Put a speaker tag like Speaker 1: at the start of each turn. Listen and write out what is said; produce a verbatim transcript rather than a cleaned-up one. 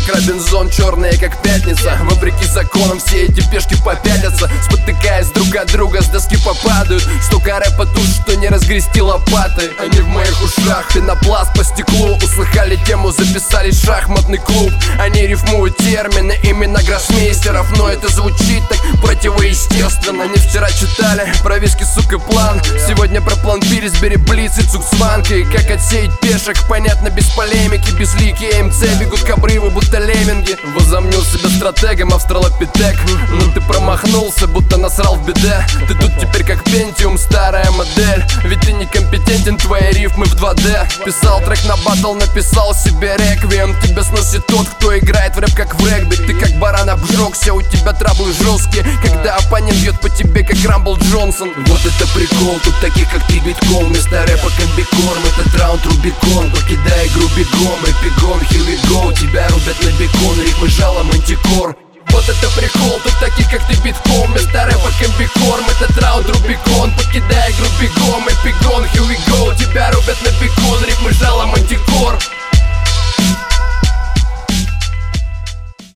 Speaker 1: как Робинзон, черные как пятница. Вопреки законам все эти пешки попятятся, спотыкаясь друг от друга, с доски попадают. Столько рэпа тут, что не разгрести лопаты. Они в моих ушах, пенопласт по стеклу. Услыхали тему, записали шахматный клуб. Они рифмуют термины, имена гроссмейстеров, но это звучит так противоестественно. Не вчера читали про виски, сука, план. Сегодня про план Пилсбери, Блиц и Цуксванг. И как отсеять пешек, понятно, без полемики. Безликие эм цэ бегут к обрыву, будто лемминги. Возомнил себя стратегом, австралопитек. Но ты промахнулся, будто насрал в беде. Ты тут теперь как Пентиум, старая модель. Ведь ты некомпетентен, твои рифмы в два дэ. Писал трек на баттл, написал себе реквием. Тебя сносит тот, кто играет в рэп как в регби. Ты как баран обжегся, у тебя траблы жесткие, когда оппонент бьет по тебе как Рамбл Джонсон. Вот это прикол, тут таких как ты битком. Вместо рэпа комбикорм, этот раунд Рубикон. Покидай игру бегом, эпигон, here we go. Тебя рубят на бекон, рифмы жало, мантикор. Вот это прикол, тут таких как ты битком. Вместо рэпа комбикорм, этот раунд Рубикон. Покидай игру бегом,